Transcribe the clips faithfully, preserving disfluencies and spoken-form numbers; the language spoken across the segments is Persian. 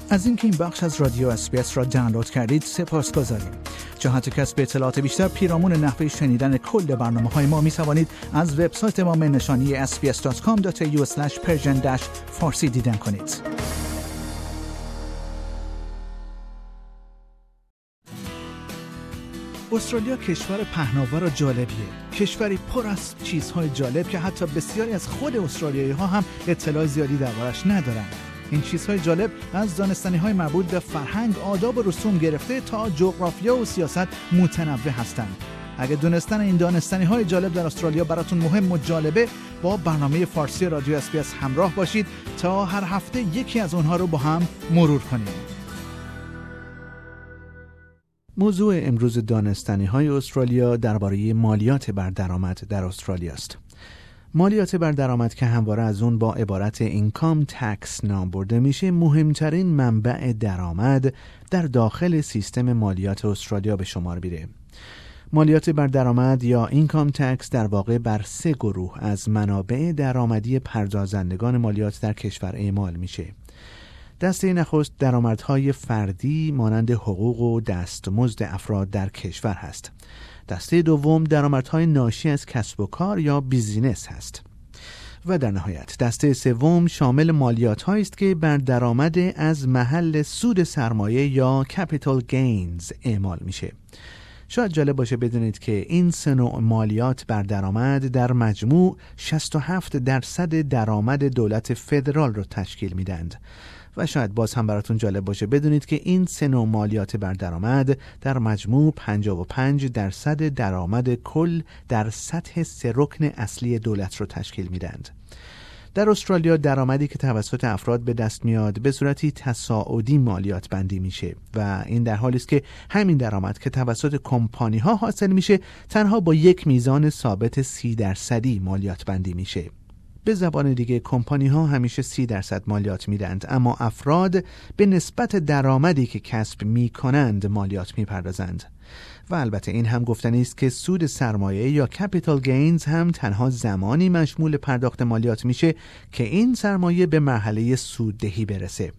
از اینکه این بخش از رادیو اس بی اس را دانلود کردید سپاسگزاریم. جهت کسب اطلاعات بیشتر پیرامون نحوه شنیدن کل برنامه‌های ما می‌توانید از وبسایت ما نشانی اس بی اس دات کام دات ای یو اسلش پرشن فارسی دیدن کنید. استرالیا کشور پهناور و جالبیه. کشوری پر از چیزهای جالب که حتی بسیاری از خود استرالیایی‌ها هم اطلاع زیادی دربارش ندارن. این چیزهای جالب از دانستنی‌های مربوط به فرهنگ، آداب و رسوم گرفته تا جغرافیا و سیاست متنوع هستند. اگه دونستن این دانستنی‌های جالب در استرالیا براتون مهم و جالبه، با برنامه فارسی رادیو اس بی اس همراه باشید تا هر هفته یکی از اونها رو با هم مرور کنیم. موضوع امروز دانستنی‌های استرالیا درباره مالیات بر درآمد در استرالیا است. مالیات بر درآمد که همواره از اون با عبارت اینکام تکس نام برده میشه، مهمترین منبع درآمد در داخل سیستم مالیات استرالیا به شمار میره. مالیات بر درآمد یا اینکام تکس در واقع بر سه گروه از منابع درآمدی پردازندگان مالیات در کشور اعمال میشه. دسته نخست درآمدهای فردی مانند حقوق و دستمزد افراد در کشور هست. دسته دوم درآمدهای ناشی از کسب و کار یا بیزینس هست. و در نهایت دسته سوم شامل مالیات‌هایی است که بر درآمد از محل سود سرمایه یا کپیتال گینز اعمال میشه. شاید جالب باشه بدونید که این سه نوع مالیات بر درآمد در مجموع شصت و هفت درصد درآمد دولت فدرال رو تشکیل میدند. و شاید باز هم براتون جالب باشه بدونید که این سه نوع مالیات بر درآمد در مجموع پنجاه و پنج درصد درآمد کل در سطح سه رکن اصلی دولت رو تشکیل میدند. در استرالیا درآمدی که توسط افراد به دست میاد به صورتی تصاعدی مالیات بندی میشه و این در حالی است که همین درآمد که توسط کمپانی ها حاصل میشه تنها با یک میزان ثابت سی درصدی مالیات بندی میشه. به زبان دیگه کمپانی ها همیشه سی درصد مالیات میدند، اما افراد به نسبت درآمدی که کسب میکنند مالیات میپردازند. و البته این هم گفتنی است که سود سرمایه یا کپیتال گینز هم تنها زمانی مشمول پرداخت مالیات میشه که این سرمایه به مرحله سوددهی برسه.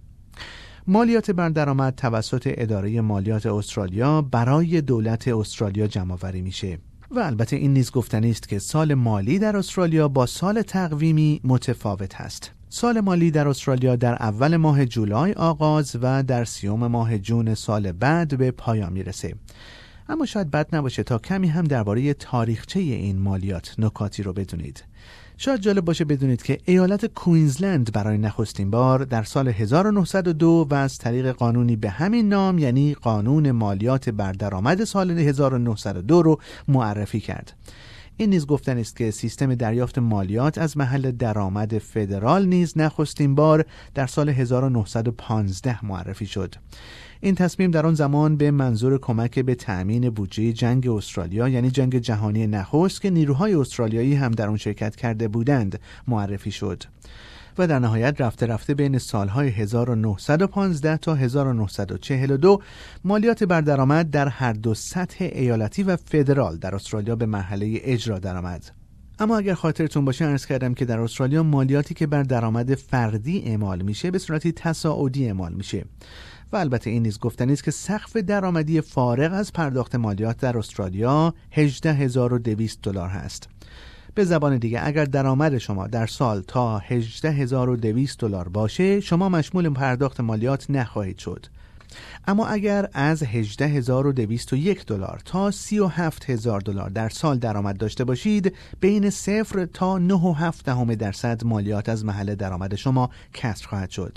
مالیات بر درآمد توسط اداره مالیات استرالیا برای دولت استرالیا جمع‌آوری میشه. و البته این نیز گفتنی است که سال مالی در استرالیا با سال تقویمی متفاوت است. سال مالی در استرالیا در اول ماه جولای آغاز و در سیوم ماه جون سال بعد به پایان میرسه. اما شاید بد نباشه تا کمی هم درباره تاریخچه این مالیات نکاتی رو بدونید. شاید جالب باشه بدونید که ایالت کوینزلند برای نخستین بار در سال هزار و نهصد و دو و از طریق قانونی به همین نام یعنی قانون مالیات بر درآمد سال هزار و نهصد و دو رو معرفی کرد. این نیز گفتن است که سیستم دریافت مالیات از محل درآمد فدرال نیز نخستین بار در سال هزار و نهصد و پانزده معرفی شد. این تصمیم در آن زمان به منظور کمک به تأمین بودجه جنگ استرالیا یعنی جنگ جهانی نخست که نیروهای استرالیایی هم در آن شرکت کرده بودند معرفی شد. و در نهایت رفته رفته بین سالهای هزار و نهصد و پانزده تا هزار و نهصد و چهل و دو مالیات بر درآمد در هر دو سطح ایالتی و فدرال در استرالیا به مرحله اجرا درآمد. اما اگر خاطرتون باشه عرض کردم که در استرالیا مالیاتی که بر درآمد فردی اعمال میشه به صورتی تصاعدی اعمال میشه. و البته این نیز گفتنی است که سقف درآمدی فارغ از پرداخت مالیات در استرالیا هجده هزار و دویست دلار هست. به زبان دیگه اگر درآمد شما در سال تا هجده هزار و دویست دلار باشه شما مشمول پرداخت مالیات نخواهید شد. اما اگر از هجده هزار و دویست و یک دلار تا سی و هفت هزار دلار در سال درآمد داشته باشید بین صفر تا نه و هفت دهم درصد مالیات از محل درآمد شما کسر خواهد شد.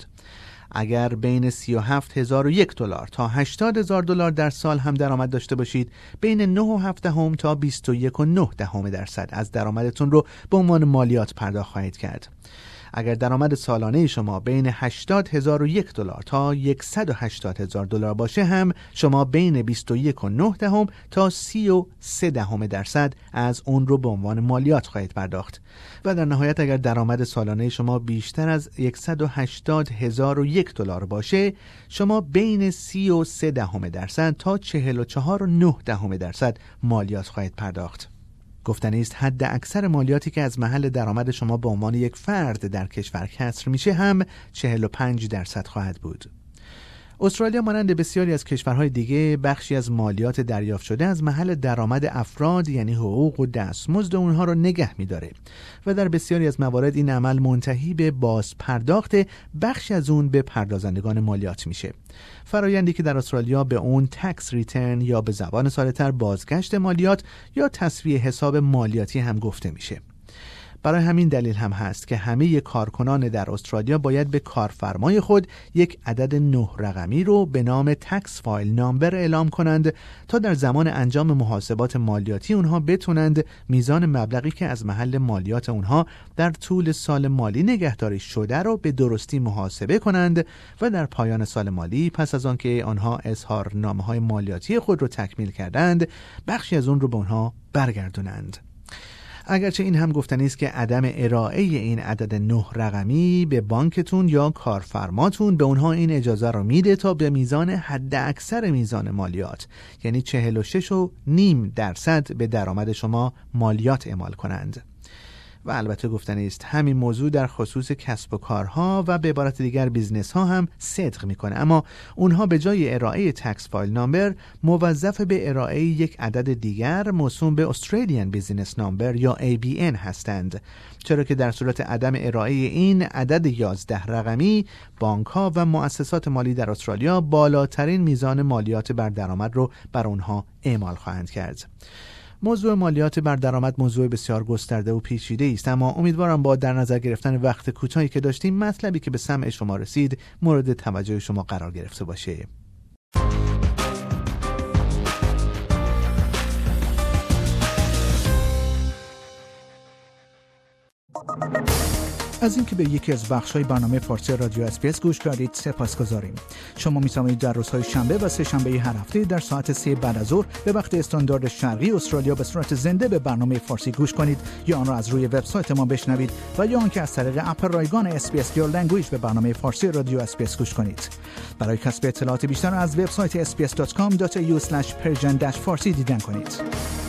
اگر بین سی و هفت هزار و یک دلار تا هشتاد هزار دلار در سال هم درآمد داشته باشید بین نه و هفت دهم تا بیست و یک و نه دهم درصد از درآمدتون رو به عنوان مالیات پرداخت خواهید کرد. اگر درآمد سالانه شما بین هشتاد هزار و یک دلار تا صد و هشتاد هزار دلار باشه هم شما بین بیست و یک و نه دهم تا سی و سه دهم درصد از اون رو به عنوان مالیات خواهید پرداخت. و در نهایت اگر درآمد سالانه شما بیشتر از صد و هشتاد هزار و یک دلار باشه شما بین سی و سه دهم درصد تا چهل و چهار و نه دهم درصد مالیات خواهید پرداخت. گفتنی است حد اکثر مالیاتی که از محل درآمد شما به عنوان یک فرد در کشور کسر میشه هم چهل و پنج درصد خواهد بود. استرالیا مانند بسیاری از کشورهای دیگه بخشی از مالیات دریافت شده از محل درآمد افراد یعنی حقوق و دستمزد اونها رو نگه می‌داره و در بسیاری از موارد این عمل منتهی به باز پرداخت بخشی از اون به پردازندگان مالیات میشه. فرایندی که در استرالیا به اون تکس ریترن یا به زبان ساده‌تر بازگشت مالیات یا تسویه حساب مالیاتی هم گفته میشه. برای همین دلیل هم هست که همه کارکنان در استرالیا باید به کارفرمای خود یک عدد نه رقمی رو به نام تکس فایل نامبر اعلام کنند تا در زمان انجام محاسبات مالیاتی اونها بتونند میزان مبلغی که از محل مالیات اونها در طول سال مالی نگهداری شده رو به درستی محاسبه کنند و در پایان سال مالی پس از آن که آنها اظهارنامه‌های مالیاتی خود رو تکمیل کردند بخشی از اون رو به اونها برگردونند. اگرچه این هم گفتنی است که عدم ارائه این عدد نه رقمی به بانکتون یا کارفرماتون به اونها این اجازه رو میده تا به میزان حد اکثر میزان مالیات یعنی چهل و شش و نیم درصد به درآمد شما مالیات اعمال کنند. و البته گفتنی است همین موضوع در خصوص کسب و کارها و به عبارت دیگر بیزنس ها هم صدق میکنه، اما اونها به جای ارائه تکس فایل نامبر موظف به ارائه یک عدد دیگر موسوم به استرالیان بیزنس نامبر یا ای بی ان هستند، چرا که در صورت عدم ارائه این عدد یازده رقمی بانک ها و مؤسسات مالی در استرالیا بالاترین میزان مالیات بر درآمد رو بر اونها اعمال خواهند کرد. موضوع مالیات بر درآمد موضوع بسیار گسترده و پیچیده است، اما امیدوارم با در نظر گرفتن وقت کوتاهی که داشتیم مطلبی که به سمع شما رسید مورد توجه شما قرار گرفته باشه. از اینکه به یکی از بخش‌های برنامه فارسی رادیو اس‌بی‌اس گوش کردید سپاسگزاریم. شما می‌توانید در روزهای شنبه و سه شنبه هر هفته در ساعت سه بعد از ظهر به وقت استاندارد شرقی استرالیا به صورت زنده به برنامه فارسی گوش کنید یا آن را از روی وبسایت ما بشنوید و یا آنکه از طریق اپ رایگان اس‌بی‌اس یا لنگویج به برنامه فارسی رادیو اس‌بی‌اس گوش کنید. برای کسب اطلاعات بیشتر از وبسایت اس بی اس دات کام دات ای یو اسلش پرژن فارسی دیدن کنید.